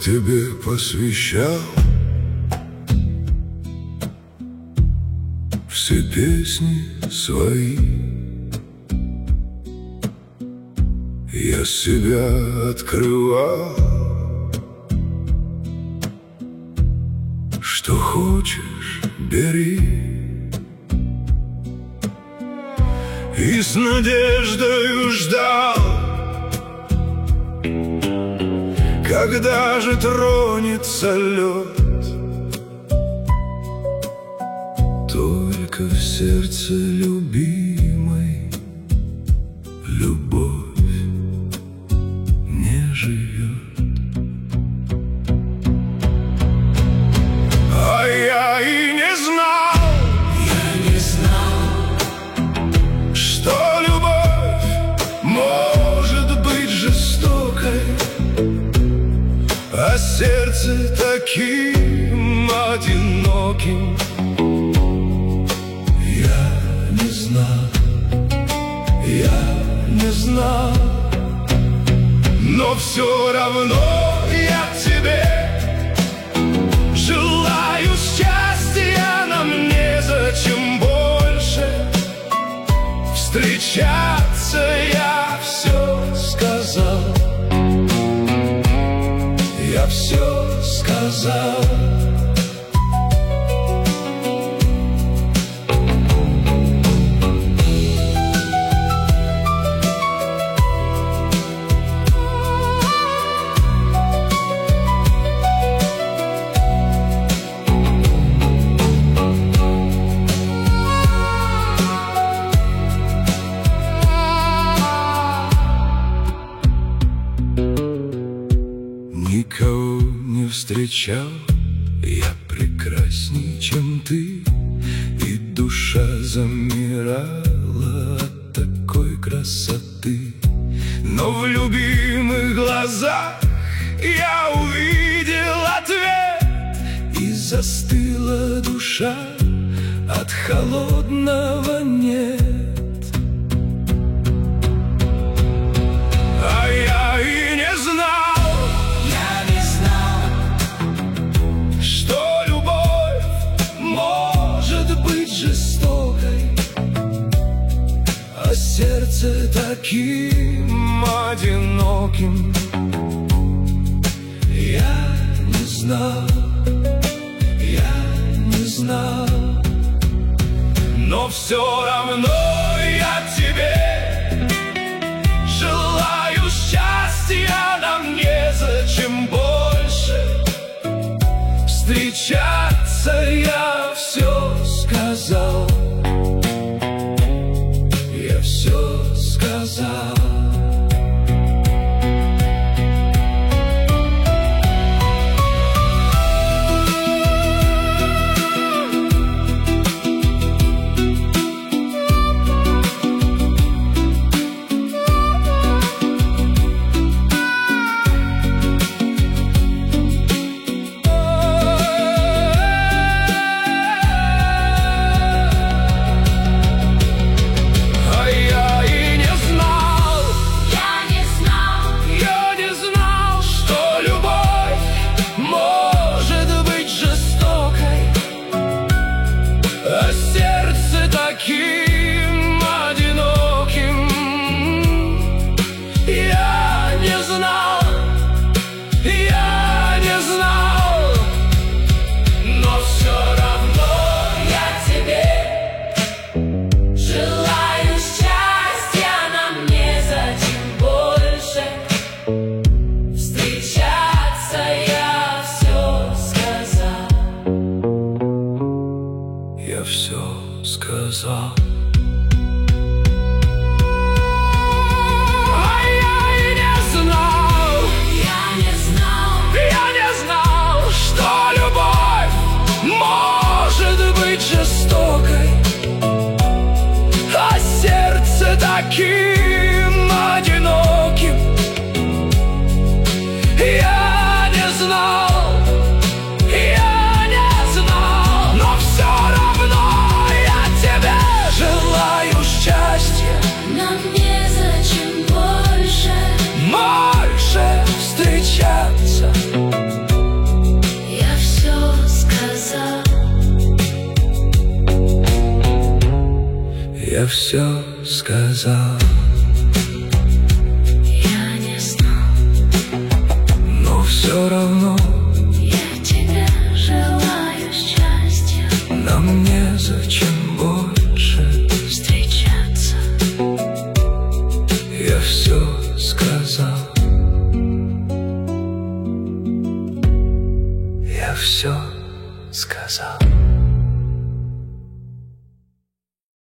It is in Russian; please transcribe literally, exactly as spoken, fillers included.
тебе посвящал все песни свои. Я себя открывал, что хочешь, бери. И с надеждою ждал, когда же тронется лед. Только в сердце любимой любовь не живет. А я и не знал, я не знал, что любовь может быть жестокой, а сердце таким одиноким. Я не знал, я не знал, но все равно я тебе желаю счастья. Нам незачем больше встречаться, я все сказал. Я все сказал. Никого не встречал я прекрасней, чем ты, и душа замирала от такой красоты. Но в любимых глазах я увидел ответ, и застыла душа от холодного нет. А я и не знал, а сердце таким одиноким. Я не знал, я не знал, но все равно я тебе желаю счастья. Нам незачем больше встречаться, я все сказал. Я все сказал. Я все сказал. Я не знал, Но все равно я тебе желаю счастья. нам незачем больше Встречаться. Я все сказал. Я все сказал.